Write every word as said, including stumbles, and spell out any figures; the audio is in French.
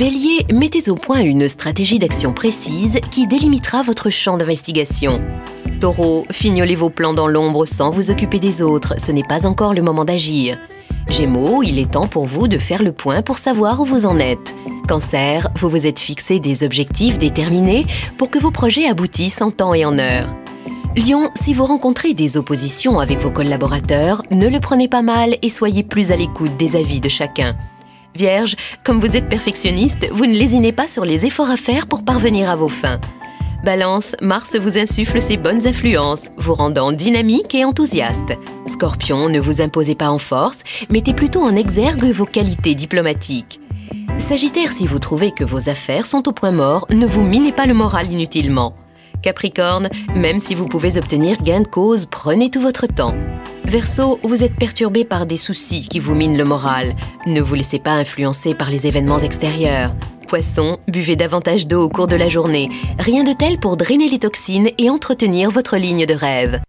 Bélier, mettez au point une stratégie d'action précise qui délimitera votre champ d'investigation. Taureau, fignolez vos plans dans l'ombre sans vous occuper des autres, ce n'est pas encore le moment d'agir. Gémeaux, il est temps pour vous de faire le point pour savoir où vous en êtes. Cancer, vous vous êtes fixé des objectifs déterminés pour que vos projets aboutissent en temps et en heure. Lion, si vous rencontrez des oppositions avec vos collaborateurs, ne le prenez pas mal et soyez plus à l'écoute des avis de chacun. Vierge, comme vous êtes perfectionniste, vous ne lésinez pas sur les efforts à faire pour parvenir à vos fins. Balance, Mars vous insuffle ses bonnes influences, vous rendant dynamique et enthousiaste. Scorpion, ne vous imposez pas en force, mettez plutôt en exergue vos qualités diplomatiques. Sagittaire, si vous trouvez que vos affaires sont au point mort, ne vous minez pas le moral inutilement. Capricorne, même si vous pouvez obtenir gain de cause, prenez tout votre temps. Verseau, vous êtes perturbé par des soucis qui vous minent le moral. Ne vous laissez pas influencer par les événements extérieurs. Poisson, buvez davantage d'eau au cours de la journée. Rien de tel pour drainer les toxines et entretenir votre ligne de rêve.